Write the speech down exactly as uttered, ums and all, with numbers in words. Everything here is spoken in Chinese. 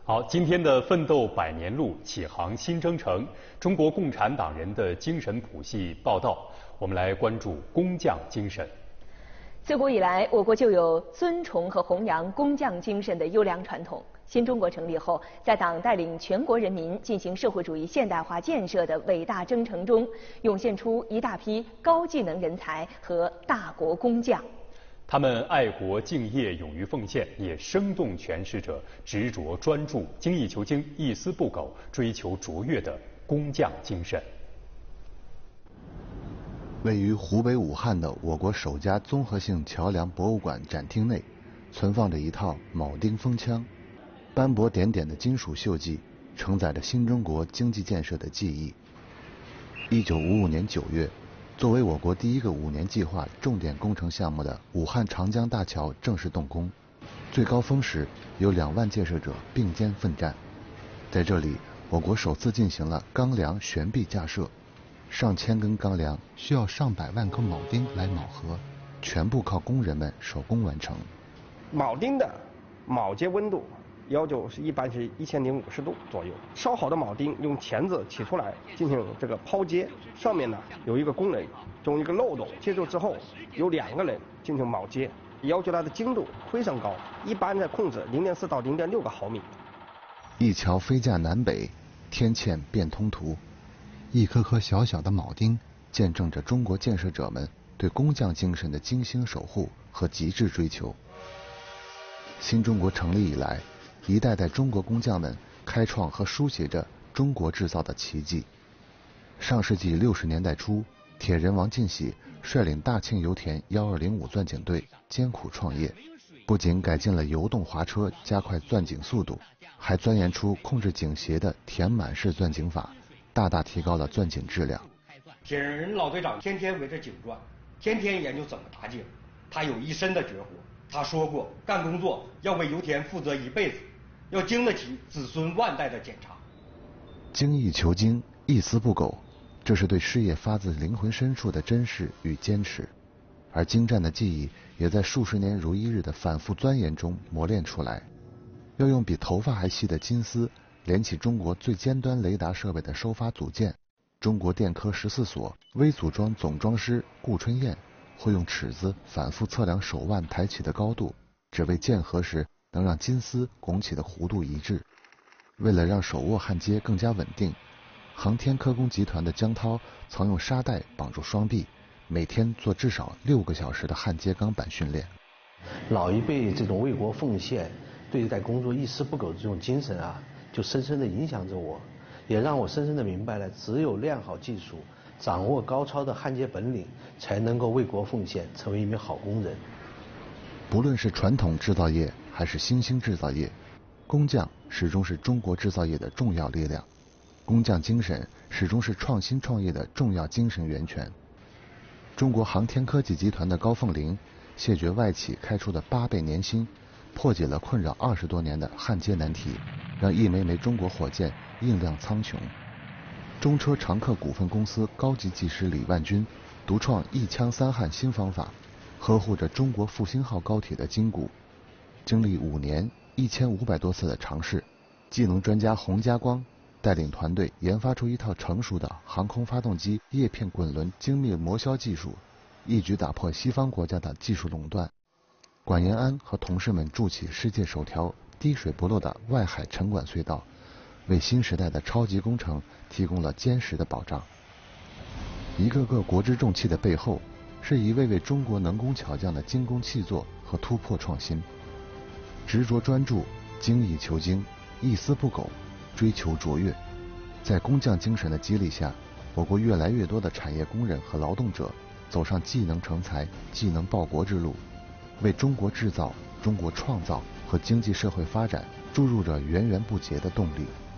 好，今天的奋斗百年路，启航新征程，中国共产党人的精神谱系报道，我们来关注工匠精神。 自古以来，我国就有尊崇和弘扬工匠精神的优良传统。新中国成立后，在党带领全国人民进行社会主义现代化建设的伟大征程中，涌现出一大批高技能人才和大国工匠。 他们爱国敬业、勇于奉献，也生动诠释着执着专注、精益求精、一丝不苟、追求卓越的工匠精神。 位于湖北武汉的我国首家综合性桥梁博物馆展厅内，存放着一套铆钉风枪，斑驳点点的金属锈迹，承载着新中国经济建设的记忆。一九五五年九月。作为我国第一个五年计划重点工程项目的武汉长江大桥正式动工，最高峰时有两万建设者并肩奋战。在这里，我国首次进行了钢梁悬臂架设，上千根钢梁需要上百万颗铆钉来铆合，全部靠工人们手工完成。 铆钉的铆接温度要求是一般是一千零五十度左右，烧好的铆钉用钳子取出来进行这个抛接，上面呢有一个工人从一个漏洞接住之后，有两个人进行铆接，要求它的精度非常高，一般在控制零点四到零点六个毫米。 一桥飞架南北，天堑变通途，一颗颗小小的铆钉，见证着中国建设者们对工匠精神的精心守护和极致追求。新中国成立以来，一代代中国工匠们开创和书写着中国制造的奇迹。上世纪六十年代初，铁人王进喜率领大庆油田一二零五钻井队艰苦创业，不仅改进了油动滑车，加快钻井速度，还钻研出控制井斜的填满式钻井法，大大提高了钻井质量。 铁人老队长天天围着井转，天天研究怎么打井，他有一身的绝活。他说过，干工作要为油田负责一辈子，要经得起子孙万代的检查。 精益求精，一丝不苟，这是对事业发自灵魂深处的珍视与坚持，而精湛的技艺也在数十年如一日的反复钻研中磨练出来。要用比头发还细的金丝连起中国最尖端雷达设备的收发组件，中国电科十四所微组装总装师顾春燕会用尺子反复测量手腕抬起的高度，只为键合时能让金丝拱起的弧度一致。为了让手握焊接更加稳定，航天科工集团的江涛曾用沙袋绑住双臂，每天做至少六个小时的焊接钢板训练。 老一辈这种为国奉献、对待工作一丝不苟的这种精神啊，就深深地影响着我，也让我深深地明白了，只有练好技术，掌握高超的焊接本领，才能够为国奉献，成为一名好工人。 不论是传统制造业还是新兴制造业，工匠始终是中国制造业的重要力量，工匠精神始终是创新创业的重要精神源泉。中国航天科技集团的高凤玲谢绝外企开出的八倍年薪，破解了困扰二十多年的焊接难题，让一枚枚中国火箭映亮苍穹。中车长客股份公司高级技师李万军独创一枪三焊新方法，呵护着中国复兴号高铁的筋骨。经历五年一千五百多次的尝试，技能专家洪家光带领团队研发出一套成熟的航空发动机叶片滚轮精密磨削技术，一举打破西方国家的技术垄断。管延安和同事们筑起世界首条滴水不漏的外海沉管隧道，为新时代的超级工程提供了坚实的保障。一个个国之重器的背后，是一位位中国能工巧匠的精工细作和突破创新。执着专注，精益求精，一丝不苟，追求卓越。在工匠精神的激励下，我国越来越多的产业工人和劳动者走上技能成才、技能报国之路，为中国制造、中国创造和经济社会发展注入着源源不竭的动力。